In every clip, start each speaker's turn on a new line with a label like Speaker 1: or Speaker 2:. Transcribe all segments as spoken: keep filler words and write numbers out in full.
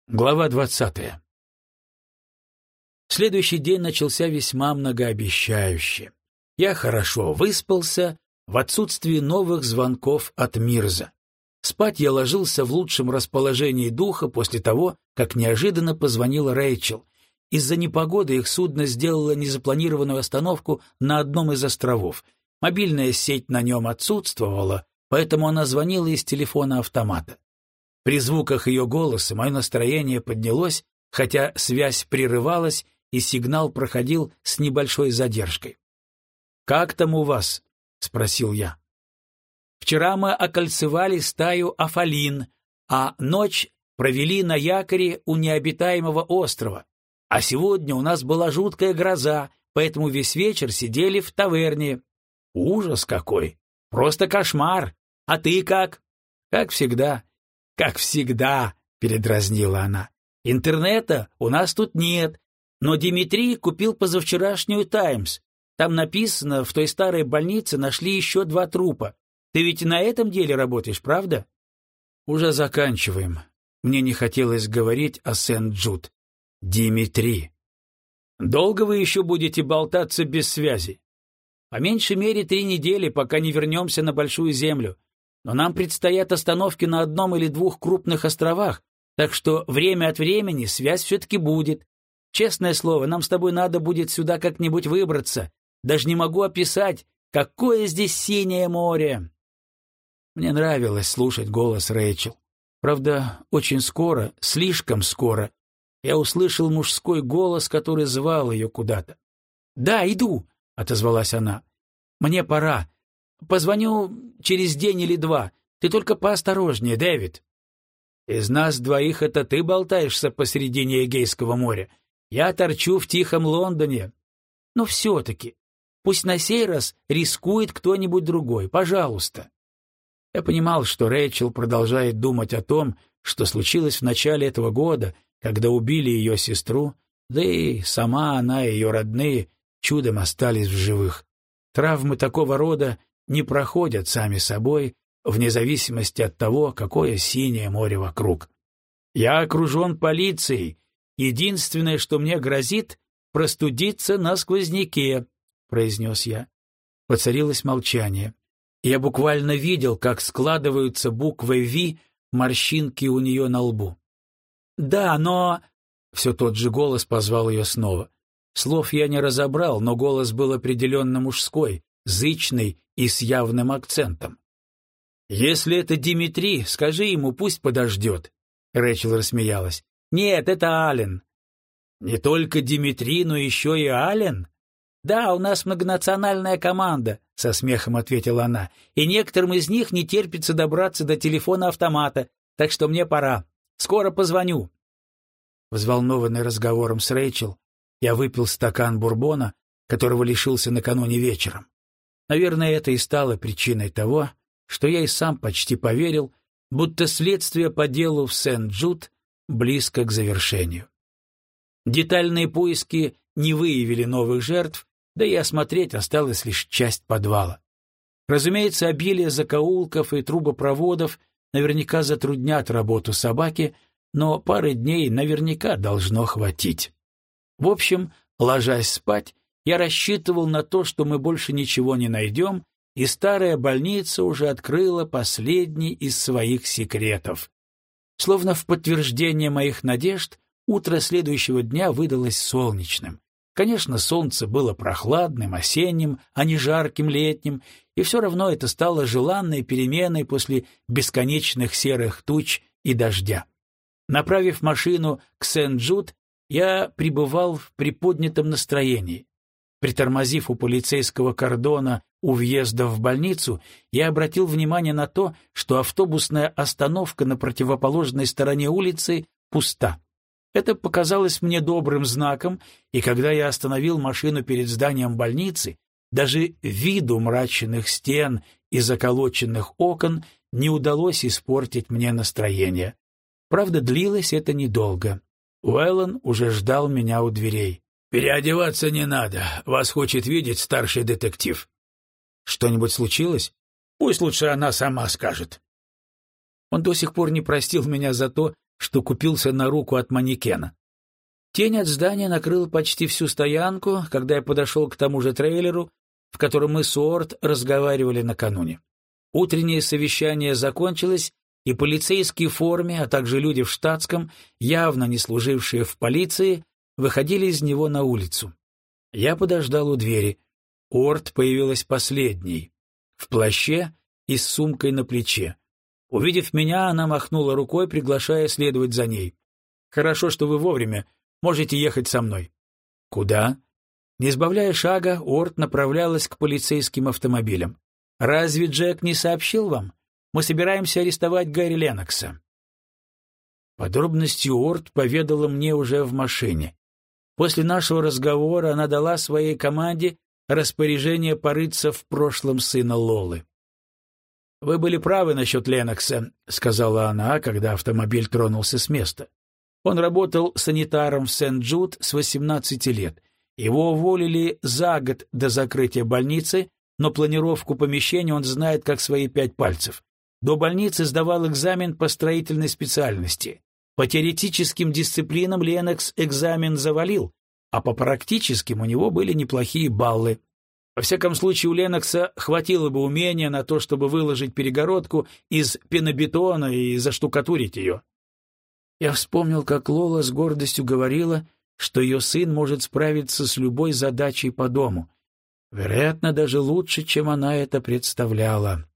Speaker 1: Глава двадцатая. Следующий день начался весьма многообещающе. Я хорошо выспался в отсутствии новых звонков от Мирза. Спать я ложился в лучшем расположении духа после того, как неожиданно позвонила Рэйчел. Из-за непогоды их судно сделало незапланированную остановку на одном из островов. Мобильная сеть на нем отсутствовала, поэтому она звонила из телефона автомата. При звуках ее голоса мое настроение поднялось, хотя связь прерывалась, и сигнал проходил с небольшой задержкой. «Как там у вас?» — спросил я. «Вчера мы окольцевали стаю афалин, а ночь провели на якоре у необитаемого острова. А сегодня у нас была жуткая гроза, поэтому весь вечер сидели в таверне. Ужас какой! Просто кошмар! А ты как?» «Как всегда». «Как всегда», — передразнила она. «Интернета у нас тут нет, но Димитрий купил позавчерашнюю «Таймс». Там написано, в той старой больнице нашли еще два трупа. Ты ведь на этом деле работаешь, правда?» «Уже заканчиваем. Мне не хотелось говорить о Сент-Джуд. Димитрий. Долго вы еще будете болтаться без связи?» «По меньшей мере три недели, пока не вернемся на Большую Землю. Но нам предстоят остановки на одном или двух крупных островах, так что время от времени связь все-таки будет. Честное слово, нам с тобой надо будет сюда как-нибудь выбраться. Даже не могу описать, какое здесь синее море». Мне нравилось слушать голос Рэйчел. Правда, очень скоро, слишком скоро, я услышал мужской голос, который звал ее куда-то. «Да, иду», — отозвалась она. «Мне пора. Позвоню через день или два. Ты только поосторожнее, Дэвид». «Из нас двоих это ты болтаешься посредине Эгейского моря. Я торчу в тихом Лондоне. Но все-таки, пусть на сей раз рискует кто-нибудь другой, пожалуйста». Я понимал, что Рэйчел продолжает думать о том, что случилось в начале этого года, когда убили ее сестру, да и сама она и ее родные чудом остались в живых. Травмы такого рода не проходят сами собой, вне зависимости от того, какое синее море вокруг. Я окружен полицией. Единственное, что мне грозит, простудиться на сквозняке, — произнес я. Воцарилось молчание. Я буквально видел, как складываются буквы «Ви» морщинки у нее на лбу. «Да, но...» — все тот же голос позвал ее снова. Слов я не разобрал, но голос был определенно мужской, зычный и с явным акцентом. «Если это Димитрий, скажи ему, пусть подождет», — Рэйчел рассмеялась. «Нет, это Ален». «Не только Димитрий, но еще и Ален?» «Да, у нас многонациональная команда», — со смехом ответила она, «и некоторым из них не терпится добраться до телефона-автомата, так что мне пора. Скоро позвоню». Взволнованный разговором с Рэйчел, я выпил стакан бурбона, которого лишился накануне вечером. Наверное, это и стало причиной того, что я и сам почти поверил, будто следствие по делу в Сент-Джуд близко к завершению. Детальные поиски не выявили новых жертв, да и осмотреть осталась лишь часть подвала. Разумеется, обилие закоулков и трубопроводов наверняка затруднят работу собаки, но пары дней наверняка должно хватить. В общем, ложась спать, я рассчитывал на то, что мы больше ничего не найдем, и старая больница уже открыла последний из своих секретов. Словно в подтверждение моих надежд, утро следующего дня выдалось солнечным. Конечно, солнце было прохладным, осенним, а не жарким летним, и все равно это стало желанной переменой после бесконечных серых туч и дождя. Направив машину к Сент-Джуд, я пребывал в приподнятом настроении. Притормозив у полицейского кордона у въезда в больницу, я обратил внимание на то, что автобусная остановка на противоположной стороне улицы пуста. Это показалось мне добрым знаком, и когда я остановил машину перед зданием больницы, даже виду мрачных стен и заколоченных окон не удалось испортить мне настроение. Правда, длилось это недолго. Уэллон уже ждал меня у дверей. «Переодеваться не надо. Вас хочет видеть старший детектив». «Что-нибудь случилось?» «Пусть лучше она сама скажет». Он до сих пор не простил меня за то, что купился на руку от манекена. Тень от здания накрыла почти всю стоянку, когда я подошел к тому же трейлеру, в котором мы с Уорд разговаривали накануне. Утреннее совещание закончилось, и полицейские в форме, а также люди в штатском, явно не служившие в полиции, выходили из него на улицу. Я подождал у двери. Уорд появилась последней, в плаще и с сумкой на плече. Увидев меня, она махнула рукой, приглашая следовать за ней. «Хорошо, что вы вовремя. Можете ехать со мной». «Куда?» Не сбавляя шага, Уорд направлялась к полицейским автомобилям. «Разве Джек не сообщил вам? Мы собираемся арестовать Гарри Леннокса». Подробности Уорд поведала мне уже в машине. После нашего разговора она дала своей команде распоряжение порыться в прошлом сына Лолы. «Вы были правы насчет Леннокса», — сказала она, когда автомобиль тронулся с места. «Он работал санитаром в Сент-Джуд с восемнадцати лет. Его уволили за год до закрытия больницы, но планировку помещения он знает как свои пять пальцев. До больницы сдавал экзамен по строительной специальности. По теоретическим дисциплинам Леннокс экзамен завалил, а по практическим у него были неплохие баллы. Во всяком случае, у Леннокса хватило бы умения на то, чтобы выложить перегородку из пенобетона и заштукатурить ее». Я вспомнил, как Лола с гордостью говорила, что ее сын может справиться с любой задачей по дому. Вероятно, даже лучше, чем она это представляла.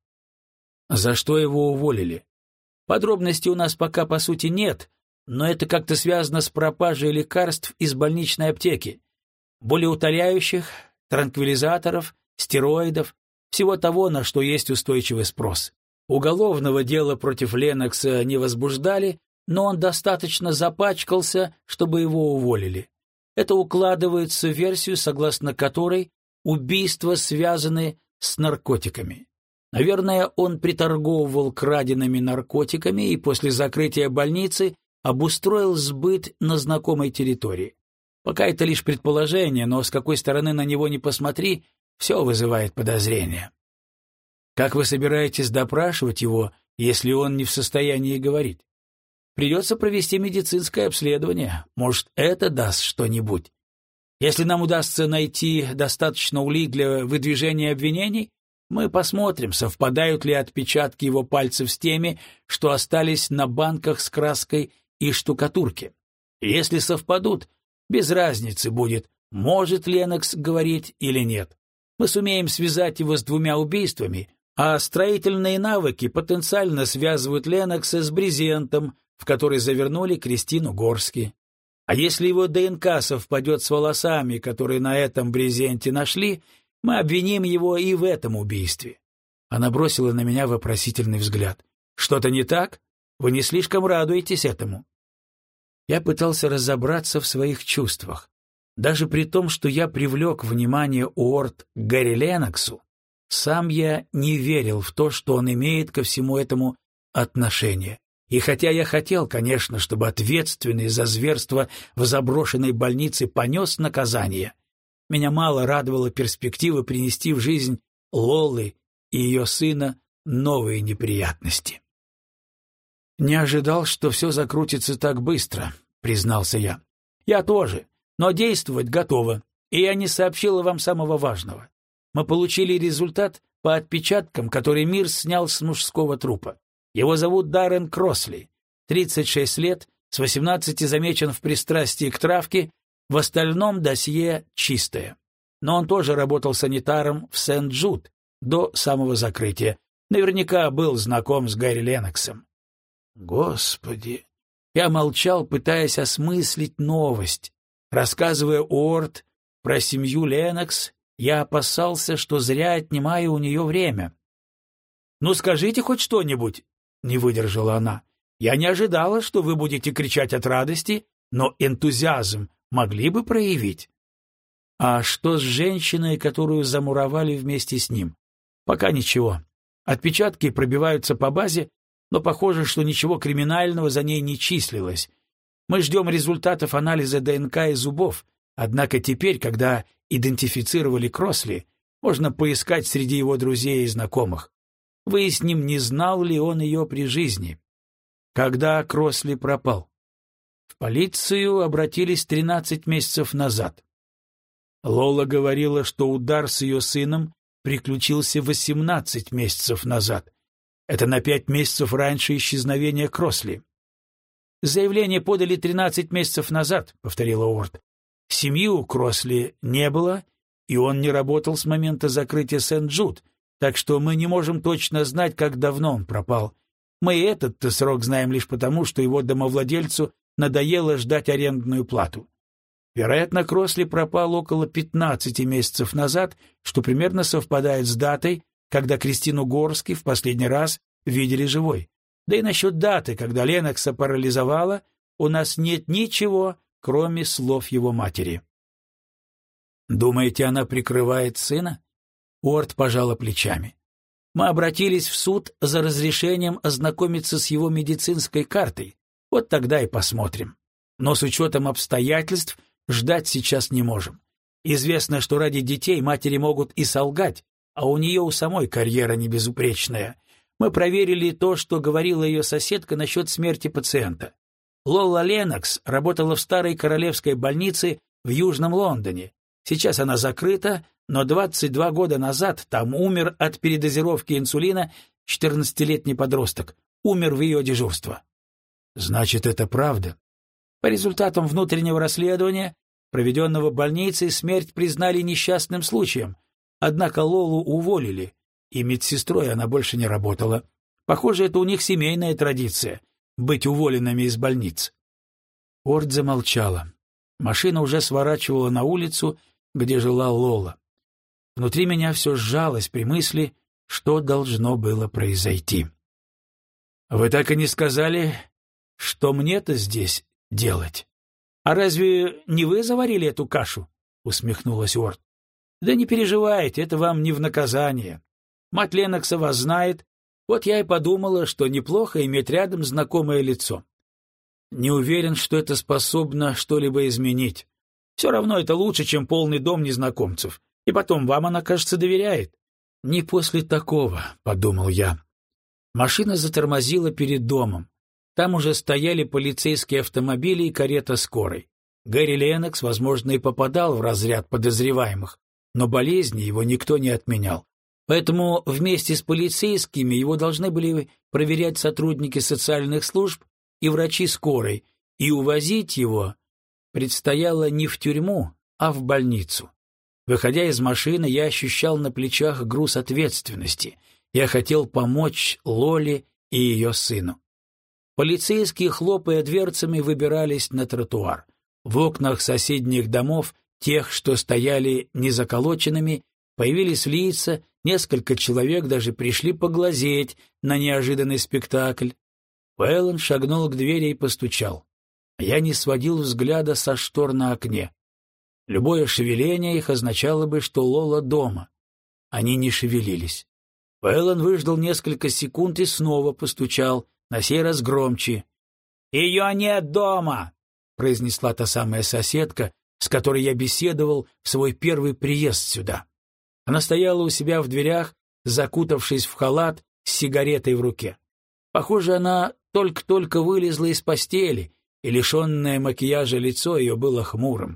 Speaker 1: За что его уволили? Подробностей у нас пока, по сути, нет, но это как-то связано с пропажей лекарств из больничной аптеки. Болеутоляющих, транквилизаторов, стероидов, всего того, на что есть устойчивый спрос. Уголовного дела против Леннокса не возбуждали, но он достаточно запачкался, чтобы его уволили. Это укладывается в версию, согласно которой убийства связаны с наркотиками. Наверное, он приторговывал краденными наркотиками и после закрытия больницы обустроил сбыт на знакомой территории. Пока это лишь предположение, но с какой стороны на него ни посмотри, все вызывает подозрения. Как вы собираетесь допрашивать его, если он не в состоянии говорить? Придется провести медицинское обследование. Может, это даст что-нибудь. Если нам удастся найти достаточно улик для выдвижения обвинений, мы посмотрим, совпадают ли отпечатки его пальцев с теми, что остались на банках с краской и штукатурки. Если совпадут, без разницы будет, может Леннокс говорить или нет. Мы сумеем связать его с двумя убийствами, а строительные навыки потенциально связывают Леннокса с брезентом, в который завернули Кристину Горски. А если его ДНК совпадет с волосами, которые на этом брезенте нашли, мы обвиним его и в этом убийстве. Она бросила на меня вопросительный взгляд. Что-то не так? Вы не слишком радуетесь этому? Я пытался разобраться в своих чувствах. Даже при том, что я привлек внимание Уорд к Гарри Ленноксу, сам я не верил в то, что он имеет ко всему этому отношение. И хотя я хотел, конечно, чтобы ответственный за зверство в заброшенной больнице понес наказание, меня мало радовала перспектива принести в жизнь Лолы и ее сына новые неприятности. «Не ожидал, что все закрутится так быстро», — признался я. «Я тоже, но действовать готово, и я не сообщила вам самого важного. Мы получили результат по отпечаткам, который Мирс снял с мужского трупа. Его зовут Даррен Кросли, тридцать шесть лет, с восемнадцати замечен в пристрастии к травке, в остальном досье чистое. Но он тоже работал санитаром в Сент-Джуд до самого закрытия. Наверняка был знаком с Гарри Ленноксом». Господи! Я молчал, пытаясь осмыслить новость. Рассказывая Уорд про семью Леннокс, я опасался, что зря отнимаю у нее время. «Ну, скажите хоть что-нибудь», — не выдержала она. «Я не ожидала, что вы будете кричать от радости, но энтузиазм могли бы проявить». «А что с женщиной, которую замуровали вместе с ним?» «Пока ничего. Отпечатки пробиваются по базе, но похоже, что ничего криминального за ней не числилось. Мы ждем результатов анализа ДНК и зубов, однако теперь, когда идентифицировали Кросли, можно поискать среди его друзей и знакомых. Выясним, не знал ли он ее при жизни». Когда Кросли пропал? В полицию обратились тринадцать месяцев назад. Лола говорила, что удар с ее сыном приключился восемнадцать месяцев назад. Это на пять месяцев раньше исчезновения Кросли. «Заявление подали тринадцать месяцев назад», — повторила Уорд. «Семьи у Кросли не было, и он не работал с момента закрытия Сент-Джуд, так что мы не можем точно знать, как давно он пропал. Мы и этот-то срок знаем лишь потому, что его домовладельцу надоело ждать арендную плату. Вероятно, Кросли пропал около пятнадцати месяцев назад, что примерно совпадает с датой, когда Кристину Горски в последний раз видели живой. Да и насчет даты, когда Ленокса парализовала, у нас нет ничего, кроме слов его матери». «Думаете, она прикрывает сына?» Уорд пожала плечами. «Мы обратились в суд за разрешением ознакомиться с его медицинской картой. Вот тогда и посмотрим. Но с учетом обстоятельств ждать сейчас не можем. Известно, что ради детей матери могут и солгать, а у нее у самой карьера не безупречная. Мы проверили то, что говорила ее соседка насчет смерти пациента. Лола Ленокс работала в старой королевской больнице в Южном Лондоне. Сейчас она закрыта, но двадцать два года назад там умер от передозировки инсулина четырнадцатилетний подросток. Умер в ее дежурство». «Значит, это правда?» По результатам внутреннего расследования, проведенного больницей, смерть признали несчастным случаем. Однако Лолу уволили, и медсестрой она больше не работала. Похоже, это у них семейная традиция — быть уволенными из больниц. Уорд замолчала. Машина уже сворачивала на улицу, где жила Лола. Внутри меня все сжалось при мысли, что должно было произойти. «Вы так и не сказали, что мне-то здесь делать?» «А разве не вы заварили эту кашу?» — усмехнулась Уорд. «Да не переживайте, это вам не в наказание. Мать Ленокса вас знает, вот я и подумала, что неплохо иметь рядом знакомое лицо. Не уверен, что это способно что-либо изменить. Все равно это лучше, чем полный дом незнакомцев. И потом, вам она, кажется, доверяет». «Не после такого», — подумал я. Машина затормозила перед домом. Там уже стояли полицейские автомобили и карета скорой. Гэри Ленокс, возможно, и попадал в разряд подозреваемых, но болезни его никто не отменял. Поэтому вместе с полицейскими его должны были проверять сотрудники социальных служб и врачи скорой, и увозить его предстояло не в тюрьму, а в больницу. Выходя из машины, я ощущал на плечах груз ответственности. Я хотел помочь Лоле и ее сыну. Полицейские, хлопая дверцами, выбирались на тротуар. В окнах соседних домов, тех, что стояли незаколоченными, появились лица, несколько человек даже пришли поглазеть на неожиданный спектакль. Уэллон шагнул к двери и постучал. Я не сводил взгляда со штор на окне. Любое шевеление их означало бы, что Лола дома. Они не шевелились. Уэллон выждал несколько секунд и снова постучал, на сей раз громче. «Ее нет дома!» — произнесла та самая соседка, с которой я беседовал в свой первый приезд сюда. Она стояла у себя в дверях, закутавшись в халат с сигаретой в руке. Похоже, она только-только вылезла из постели, и лишенное макияжа лицо ее было хмурым.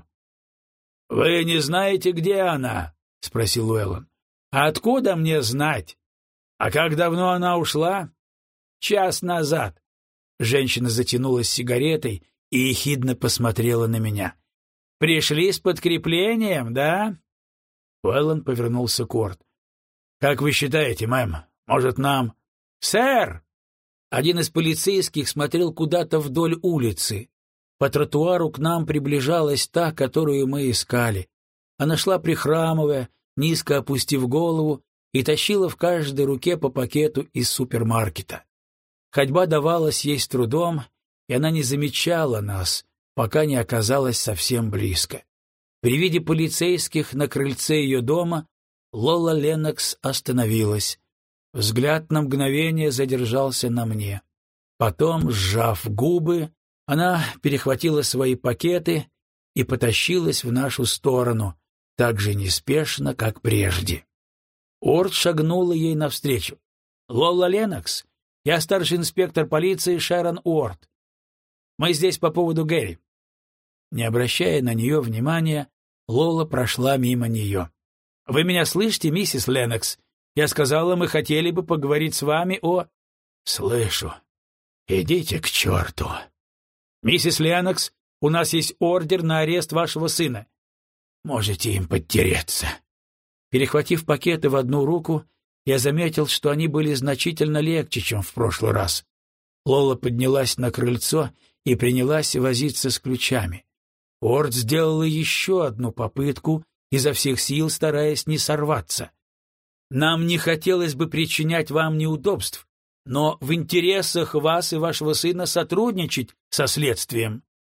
Speaker 1: «Вы не знаете, где она?» — спросил Уэллон. «А откуда мне знать? А как давно она ушла?» «Час назад». Женщина затянулась сигаретой и ехидно посмотрела на меня. «Пришли с подкреплением, да?» Уэллон повернулся к Уорд. «Как вы считаете, мэм, может, нам...» «Сэр!» Один из полицейских смотрел куда-то вдоль улицы. По тротуару к нам приближалась та, которую мы искали. Она шла прихрамывая, низко опустив голову, и тащила в каждой руке по пакету из супермаркета. Ходьба давалась ей с трудом, и она не замечала нас, пока не оказалась совсем близко. При виде полицейских на крыльце ее дома Лола Ленокс остановилась. Взгляд на мгновение задержался на мне. Потом, сжав губы, она перехватила свои пакеты и потащилась в нашу сторону, так же неспешно, как прежде. Уорд шагнула ей навстречу. «Лола Ленокс, Я старший инспектор полиции Шерон Уорд. Мы здесь по поводу Гэри». Не обращая на нее внимания, Лола прошла мимо нее. «Вы меня слышите, миссис Леннокс? Я сказала, мы хотели бы поговорить с вами о...» «Слышу. Идите к черту». «Миссис Леннокс, у нас есть ордер на арест вашего сына». «Можете им подтереться». Перехватив пакеты в одну руку, я заметил, что они были значительно легче, чем в прошлый раз. Лола поднялась на крыльцо и принялась возиться с ключами. Уорд сделала еще одну попытку, изо всех сил стараясь не сорваться. «Нам не хотелось бы причинять вам неудобств, но в интересах вас и вашего сына сотрудничать со следствием».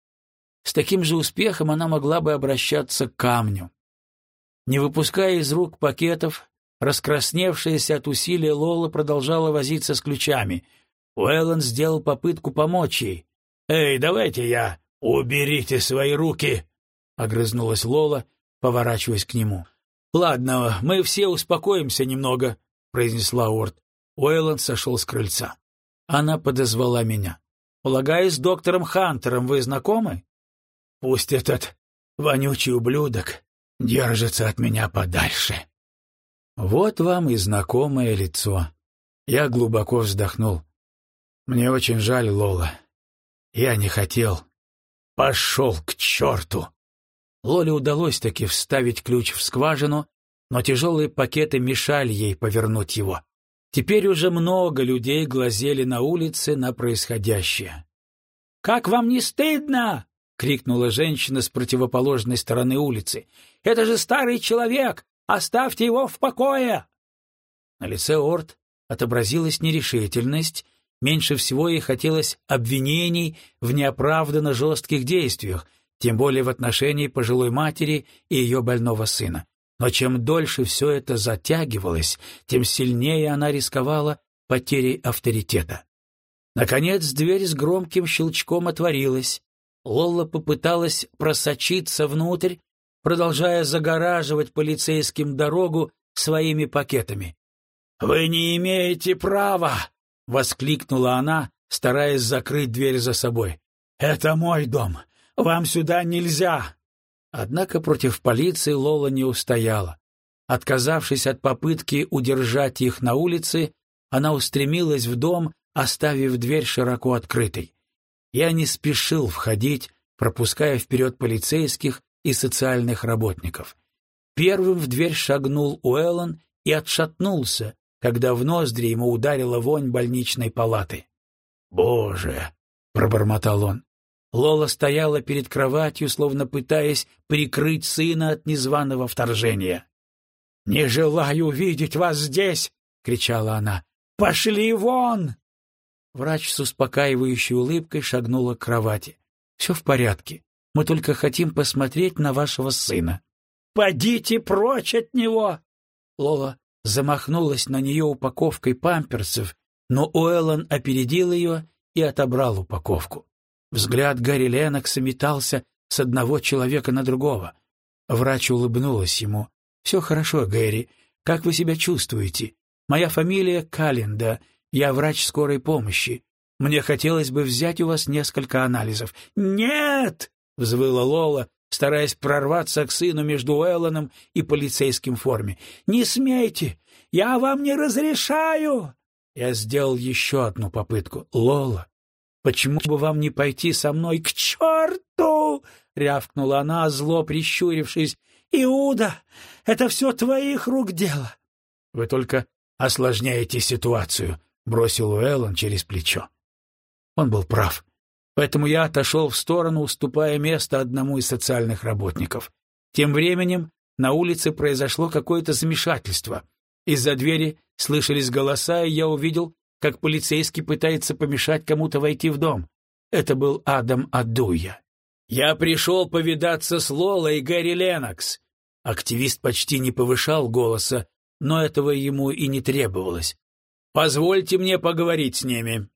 Speaker 1: С таким же успехом она могла бы обращаться к камню. Не выпуская из рук пакетов, раскрасневшаяся от усилия Лола продолжала возиться с ключами. Уэллон сделал попытку помочь ей. «Эй, давайте я...» «Уберите свои руки!» — огрызнулась Лола, поворачиваясь к нему. «Ладно, мы все успокоимся немного», — произнесла Уорд. Уэллон сошел с крыльца. Она подозвала меня. «Полагаю, с доктором Хантером вы знакомы?» «Пусть этот вонючий ублюдок держится от меня подальше». Вот вам и знакомое лицо. Я глубоко вздохнул. «Мне очень жаль, Лола. Я не хотел». «Пошел к черту!» Лоле удалось таки вставить ключ в скважину, но тяжелые пакеты мешали ей повернуть его. Теперь уже много людей глазели на улице на происходящее. «Как вам не стыдно?» — крикнула женщина с противоположной стороны улицы. «Это же старый человек! Оставьте его в покое!» На лице Уорд отобразилась нерешительность. Меньше всего ей хотелось обвинений в неоправданно жестких действиях, тем более в отношении пожилой матери и ее больного сына. Но чем дольше все это затягивалось, тем сильнее она рисковала потерей авторитета. Наконец дверь с громким щелчком отворилась. Лола попыталась просочиться внутрь, продолжая загораживать полицейским дорогу своими пакетами. «Вы не имеете права!» — воскликнула она, стараясь закрыть дверь за собой. «Это мой дом. Вам сюда нельзя!» Однако против полиции Лола не устояла. Отказавшись от попытки удержать их на улице, она устремилась в дом, оставив дверь широко открытой. Я не спешил входить, пропуская вперед полицейских и социальных работников. Первым в дверь шагнул Уэллон и отшатнулся, когда в ноздри ему ударила вонь больничной палаты. «Боже!» — пробормотал он. Лола стояла перед кроватью, словно пытаясь прикрыть сына от незваного вторжения. «Не желаю видеть вас здесь!» — кричала она. «Пошли вон!» Врач с успокаивающей улыбкой шагнула к кровати. «Все в порядке. Мы только хотим посмотреть на вашего сына». «Подите прочь от него!» Лола замахнулась на нее упаковкой памперсов, но Уэллон опередил ее и отобрал упаковку. Взгляд Гарри Леннокса метался с одного человека на другого. Врач улыбнулась ему. «Все хорошо, Гэри. Как вы себя чувствуете? Моя фамилия Калленда. Я врач скорой помощи. Мне хотелось бы взять у вас несколько анализов». «Нет!» — взвыла Лола, стараясь прорваться к сыну между Уэллоном и полицейским в форме. «Не смейте! Я вам не разрешаю!» Я сделал еще одну попытку. «Лола, почему бы вам не пойти со мной к черту?» — рявкнула она, зло прищурившись. «Иуда, это все твоих рук дело!» «Вы только осложняете ситуацию», — бросил Уэллон через плечо. Он был прав. Поэтому я отошел в сторону, уступая место одному из социальных работников. Тем временем на улице произошло какое-то замешательство. Из-за двери слышались голоса, и я увидел, как полицейский пытается помешать кому-то войти в дом. Это был Адам Адуя. «Я пришел повидаться с Лолой и Гэри Леннокс». Активист почти не повышал голоса, но этого ему и не требовалось. «Позвольте мне поговорить с ними».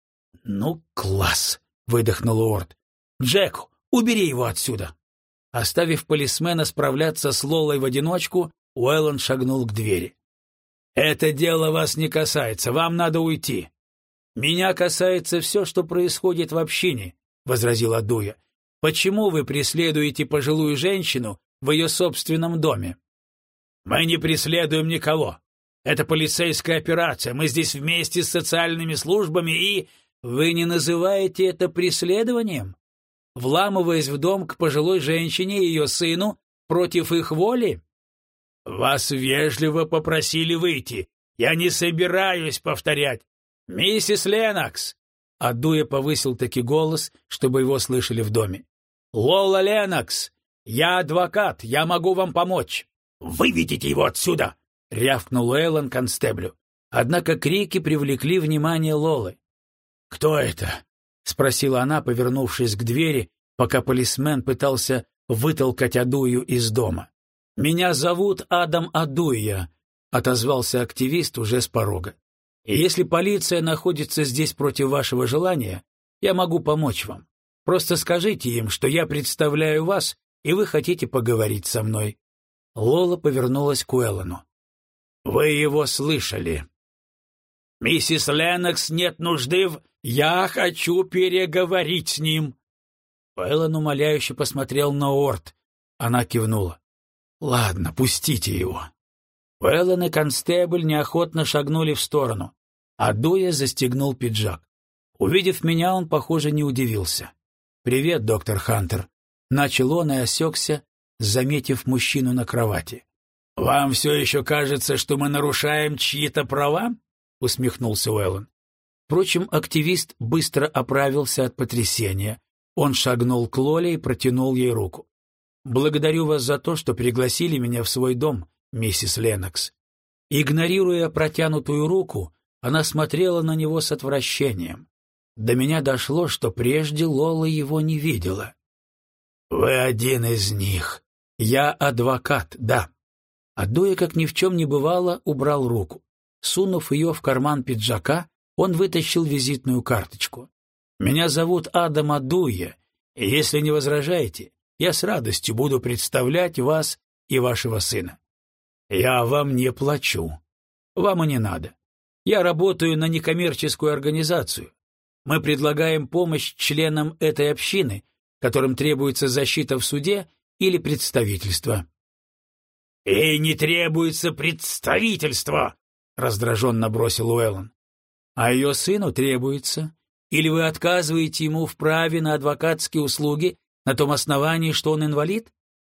Speaker 1: «Ну, класс!» — выдохнул Уорд. «Джек, убери его отсюда!» Оставив полисмена справляться с Лолой в одиночку, Уэллон шагнул к двери. «Это дело вас не касается, вам надо уйти». «Меня касается все, что происходит в общине», — возразил Адуя. «Почему вы преследуете пожилую женщину в ее собственном доме?» «Мы не преследуем никого. Это полицейская операция. Мы здесь вместе с социальными службами и...» «Вы не называете это преследованием? Вламываясь в дом к пожилой женщине и ее сыну против их воли?» «Вас вежливо попросили выйти. Я не собираюсь повторять. Миссис Леннокс!» Адуя повысил таки голос, чтобы его слышали в доме. «Лола Леннокс! Я адвокат, я могу вам помочь!» «Выведите его отсюда!» — рявкнул Эллен констеблю. Однако крики привлекли внимание Лолы. «Кто это?» — спросила она, повернувшись к двери, пока полисмен пытался вытолкать Адую из дома. «Меня зовут Адам Адуя», — отозвался активист уже с порога. «И если полиция находится здесь против вашего желания, я могу помочь вам. Просто скажите им, что я представляю вас, и вы хотите поговорить со мной». Лола повернулась к Уэллону. «Вы его слышали. Миссис Леннокс нет нужды в... Я хочу переговорить с ним». Уэллон умоляюще посмотрел на Орт. Она кивнула. «Ладно, пустите его». Уэллон и констебль неохотно шагнули в сторону. Адуя застегнул пиджак. Увидев меня, он, похоже, не удивился. «Привет, доктор Хантер», — начал он и осекся, заметив мужчину на кровати. «Вам все еще кажется, что мы нарушаем чьи-то права?» — усмехнулся Уэллон. Впрочем, активист быстро оправился от потрясения. Он шагнул к Лоле и протянул ей руку. «Благодарю вас за то, что пригласили меня в свой дом, миссис Леннокс». Игнорируя протянутую руку, она смотрела на него с отвращением. До меня дошло, что прежде Лола его не видела. «Вы один из них. Я адвокат, да». Адуя, как ни в чем не бывало, убрал руку. Сунув ее в карман пиджака, он вытащил визитную карточку. «Меня зовут Адам Адуя, и если не возражаете, я с радостью буду представлять вас и вашего сына. Я вам не плачу. Вам и не надо. Я работаю на некоммерческую организацию. Мы предлагаем помощь членам этой общины, которым требуется защита в суде или представительство». «И не требуется представительство!» — раздраженно бросил Уэллон. «А ее сыну требуется. Или вы отказываете ему в праве на адвокатские услуги на том основании, что он инвалид?»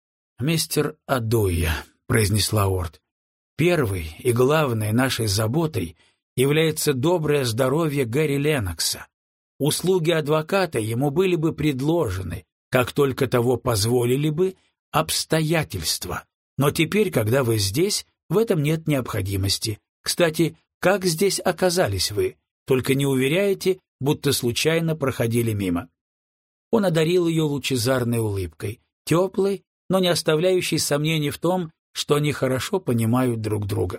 Speaker 1: «Мистер Адуя», — произнесла Орт, — «первой и главной нашей заботой является доброе здоровье Гэри Леннокса. Услуги адвоката ему были бы предложены, как только того позволили бы обстоятельства. Но теперь, когда вы здесь, в этом нет необходимости. Кстати, как здесь оказались вы? Только не уверяете, будто случайно проходили мимо». Он одарил ее лучезарной улыбкой, теплой, но не оставляющей сомнений в том, что они хорошо понимают друг друга.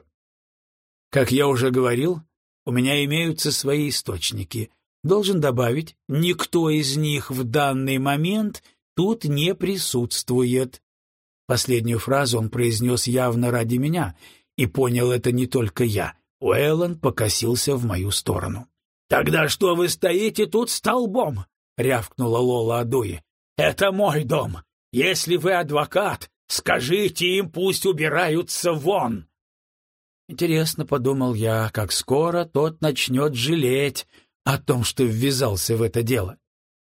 Speaker 1: «Как я уже говорил, у меня имеются свои источники. Должен добавить, никто из них в данный момент тут не присутствует». Последнюю фразу он произнес явно ради меня, и понял это не только я. Уэллон покосился в мою сторону. «Тогда что вы стоите тут столбом?» — рявкнула Лола Адуи. «Это мой дом. Если вы адвокат, скажите им, пусть убираются вон». Интересно, подумал я, как скоро тот начнет жалеть о том, что ввязался в это дело.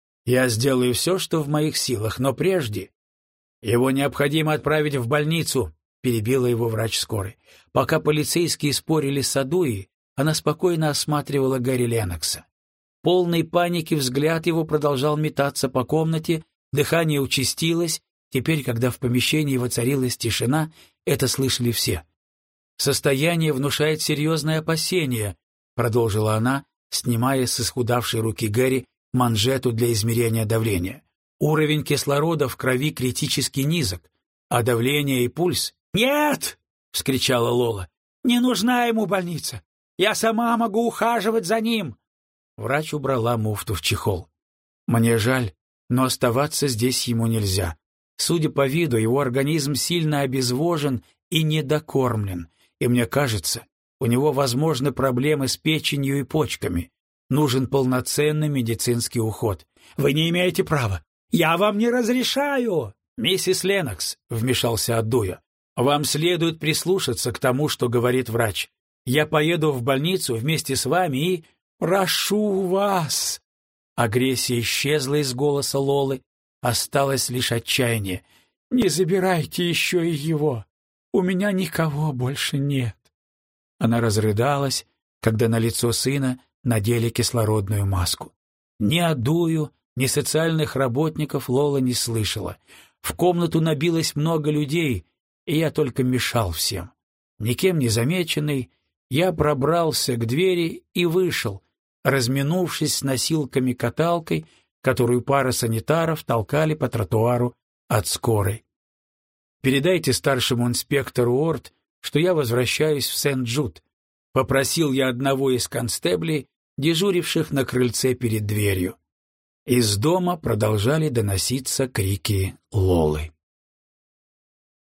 Speaker 1: Я сделаю все, что в моих силах, но прежде... «Его необходимо отправить в больницу», — перебила его врач скорой. Пока полицейские спорили с Адуей, она спокойно осматривала Гэри Леннокса. Полный паники взгляд его продолжал метаться по комнате, дыхание участилось. Теперь, когда в помещении воцарилась тишина, это слышали все. «Состояние внушает серьезное опасение», — продолжила она, снимая с исхудавшей руки Гэри манжету для измерения давления. «Уровень кислорода в крови критически низок, а давление и пульс...» «Нет!» — вскричала Лола. «Не нужна ему больница. Я сама могу ухаживать за ним». Врач убрала муфту в чехол. «Мне жаль, но оставаться здесь ему нельзя. Судя по виду, его организм сильно обезвожен и недокормлен, и мне кажется, у него возможны проблемы с печенью и почками. Нужен полноценный медицинский уход. Вы не имеете права. Я вам не разрешаю. Миссис Леннокс, вмешался Аддуя, вам следует прислушаться к тому, что говорит врач. Я поеду в больницу вместе с вами и... Прошу вас. Агрессия исчезла из голоса Лолы, осталось лишь отчаяние. Не забирайте еще и его. У меня никого больше нет. Она разрыдалась, когда на лицо сына надели кислородную маску. Ни Аддую, ни социальных работников Лола не слышала. В комнату набилось много людей, и я только мешал всем. Никем не замеченный, я пробрался к двери и вышел, разминувшись с носилками-каталкой, которую пара санитаров толкали по тротуару от скорой. «Передайте старшему инспектору Орт, что я возвращаюсь в Сент-Джуд», — попросил я одного из констеблей, дежуривших на крыльце перед дверью. Из дома продолжали доноситься крики Лолы.